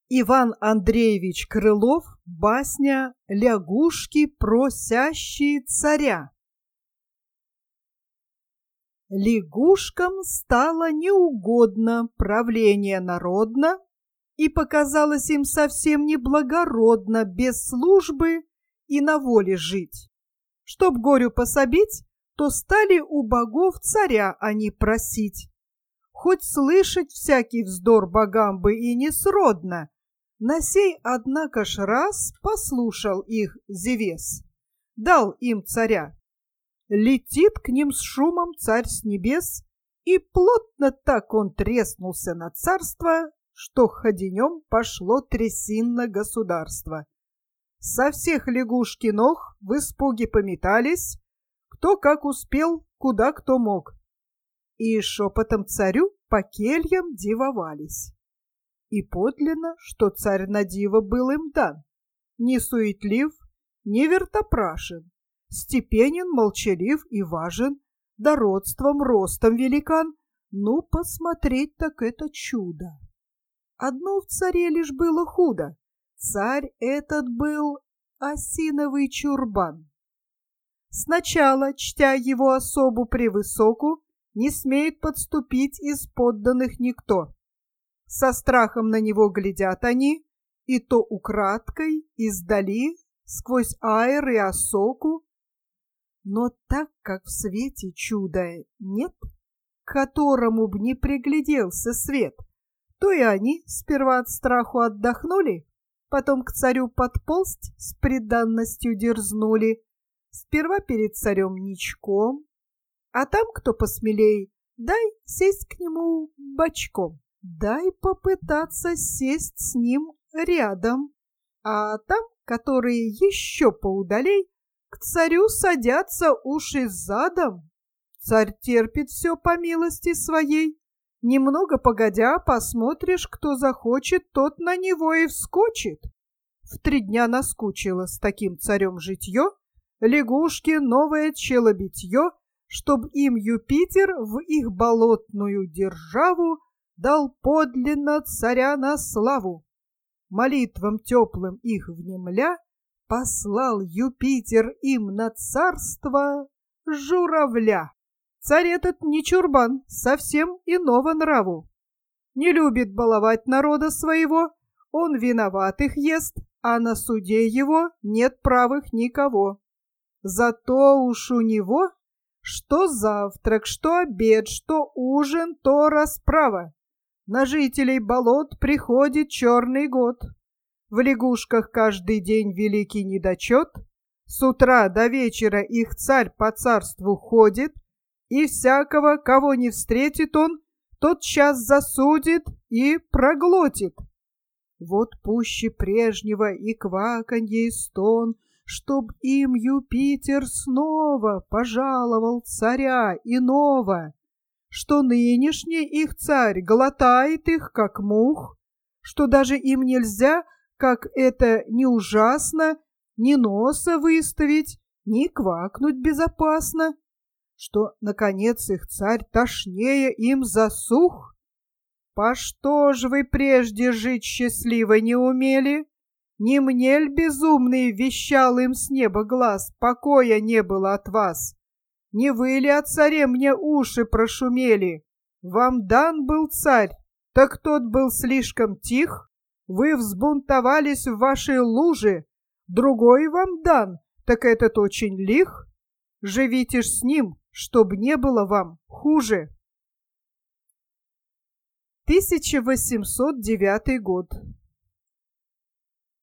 Иван Андреевич Крылов, басня «Лягушки, просящие царя». Лягушкам стало неугодно правление народно, и показалось им совсем неблагородно без службы и на воле жить. Чтоб горю пособить, то стали у богов царя они просить. Хоть слышать всякий вздор богам бы и не сродно, на сей, однако ж, раз послушал их Зевес, дал им царя. Летит к ним с шумом царь с небес, и плотно так он треснулся на царство, что ходенем пошло трясинно государство. Со всех лягушки ног в испуге пометались, кто как успел, куда кто мог, и шепотом царю по кельям дивовались. И подлинно, что царь на диво был им дан, не суетлив, не вертопрашен, степенен, молчалив и важен, да родством, ростом великан. Ну, посмотреть так это чудо. Одно в царе лишь было худо. Царь этот был осиновый чурбан. Сначала, чтя его особу превысоку, не смеет подступить из подданных никто. Со страхом на него глядят они, и то украдкой, издали, сквозь аэр и осоку. Но так как в свете чуда нет, к которому б не пригляделся свет, то и они сперва от страху отдохнули, потом к царю подползть с преданностью дерзнули, сперва перед царем ничком, а там, кто посмелей, дай сесть к нему бочком. Дай попытаться сесть с ним рядом, а там, которые еще поудалей, к царю садятся уши задом. Царь терпит все по милости своей. Немного погодя, посмотришь, кто захочет, тот на него и вскочит. В 3 дня наскучило с таким царем житье, лягушки новое челобитье, чтоб им Юпитер в их болотную державу дал подлинно царя на славу. Молитвам теплым их внемля, послал Юпитер им на царство журавля. Царь этот не чурбан, совсем иного нраву. Не любит баловать народа своего, он виноватых ест, а на суде его нет правых никого. Зато уж у него что завтрак, что обед, что ужин, то расправа. На жителей болот приходит черный год. В лягушках каждый день великий недочет. С утра до вечера их царь по царству ходит, и всякого, кого не встретит он, тот час засудит и проглотит. Вот пуще прежнего и кваканье, и стон, чтоб им Юпитер снова пожаловал царя иного, что нынешний их царь глотает их, как мух, что даже им нельзя, как это не ужасно, ни носа выставить, ни квакнуть безопасно, что, наконец, их царь тошнее им засух. По что ж вы прежде жить счастливо не умели? Не мне ль безумный вещал им с неба глаз, покоя не было от вас? Не вы ли о царе мне уши прошумели? Вам дан был царь, так тот был слишком тих? Вы взбунтовались в вашей луже, другой вам дан, так этот очень лих? Живите ж с ним, чтоб не было вам хуже. 1809 год.